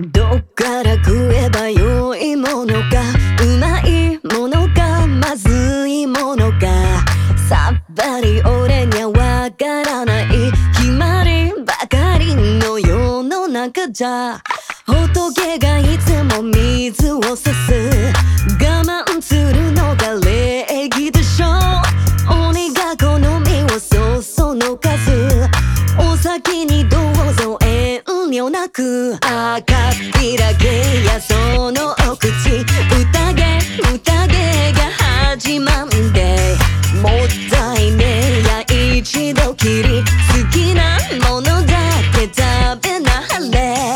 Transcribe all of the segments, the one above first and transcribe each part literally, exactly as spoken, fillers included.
どっから食えば良いものか、うまいものかまずいものか、さっぱり俺にゃわからない決まりばかりの世の中じゃ、仏がいつも水を差す、我慢するのが礼儀でしょ。鬼が好みをそうその数、お先にどうぞ遠慮なく。赤っぴらげやそのお口、宴宴が始まんで、もったいねえや一度きり、好きなものだけ食べなはれ。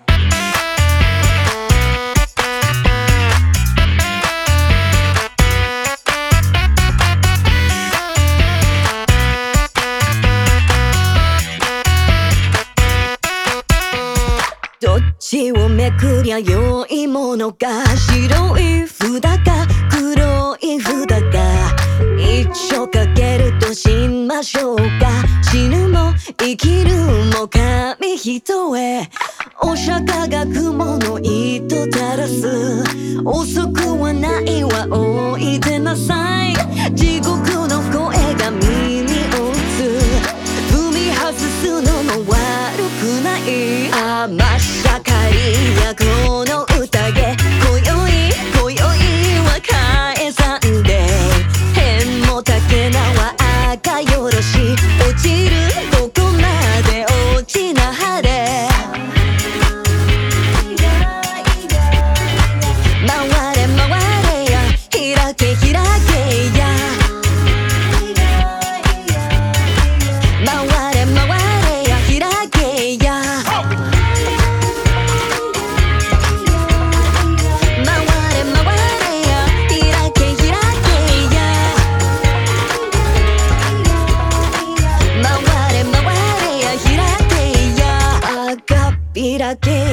どっちをめくりゃ良いものか、白い札か黒い札か、一生かけるとしましょうか。死ぬも生きるも紙一重、お釈迦が雲の糸垂らす、遅くはないわおいでなさい。地獄の声が耳を打つ、踏み外すのも悪くない。あましゃかりやこの宴、今宵今宵は返さんで、変も竹縄赤よろし、落ちるここまで落ちなはれ。回れ回れや開け開けや、回れ回れや開けや、開け